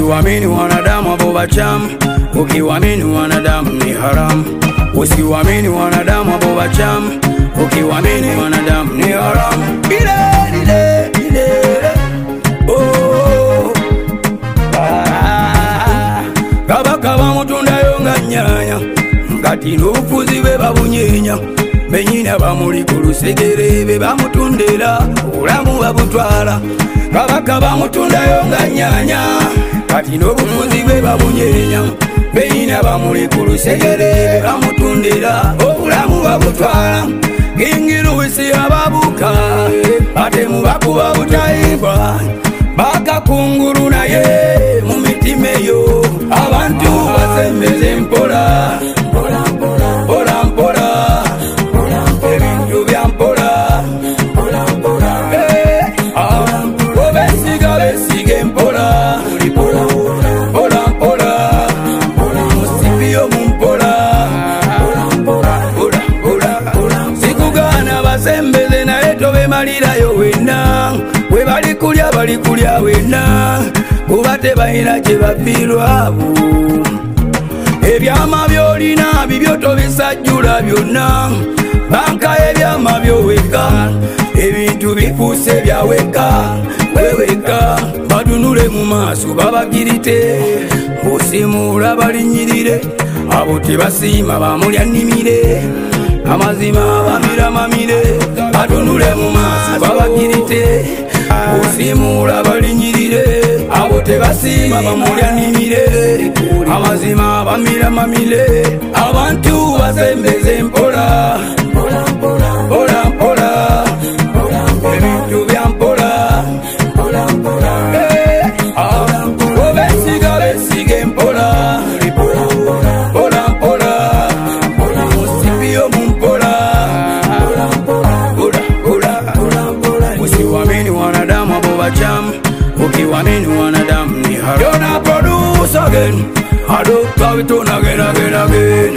Usiwamini wanadamu abo bachamu, ukiwamini wanadamu ni haramu. Usiwamini wanadamu abo bachamu, ukiwamini wanadamu ni haramu. Kabaka bamutunda yonga nyanya, ngati n'obufuzi bwe babunyenya. Benyina bamuli ku lusegere be bamutundira, obulamu babutwala. Kabaka bamutunda yonga nyanya, ngati n'obufuzi bwe babunyenya. Benyina bamuli ku lusegere be bamutundira, obulamu babutwala. Gingiru wisi ababuka, ate mubakuba butayibwa. Bakakunguru naye mu mitima eyo, abantu basembeze mpola mpola mpola mpola, ebintu bya mpola mpola mpola. Obesiga besige mpola mpola mpola, musibyo mu mpola mpola mpola. Sikugana basembeze naye tobemalirayo wenna, we bali kulya wenna, kuba tebalina kye bafiirwabo. Ebyama byolina bibyo tobisajjula byonna, banka ebyama byoweka, ebintu bifuuse byaweka weweka. Batunule mu maaso babagirite, busimuula balinyirire, abo tebasiima bamulya nnimire, amazima bamira mamire. Batunule mu maaso babagirite, busimuula balinyirire, abo tebasiima bamulya nnimire, amazima bamira mamire. Abantu basembeze mpola mpola mpola, ebintu bya mpola mpola mpola. Obesiga besige mpola mpola mpola, musibyo mu mpola mpola mpola. Usiwamini wanadamu abo bachamu, ukiwamini wanadamu ni haramu. You're not produce again, I don't go it on again.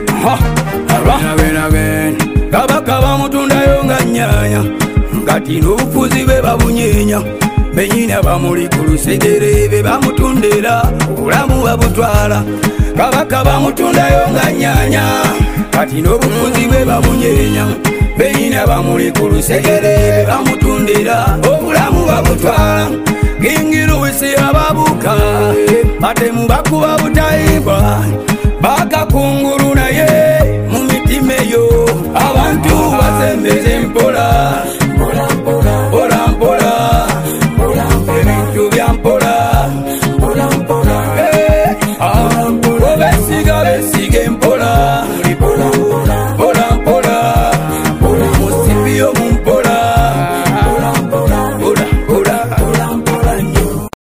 Again. Kabaka bamutunda yonga nyanya, ngati n'obufuzi bwe babunyenya. Benyina bamuli ku lusegere be bamutundira, obulamu babutwala. Kabaka bamutunda yonga nyanya, ngati n'obufuzi bwe babunyenya. Benyina bamuli ku lusegere be bamutundira, obulamu babutwala. Gingiru wisi ababuka, ate mubakuba butayibwa. Bakakunguru naye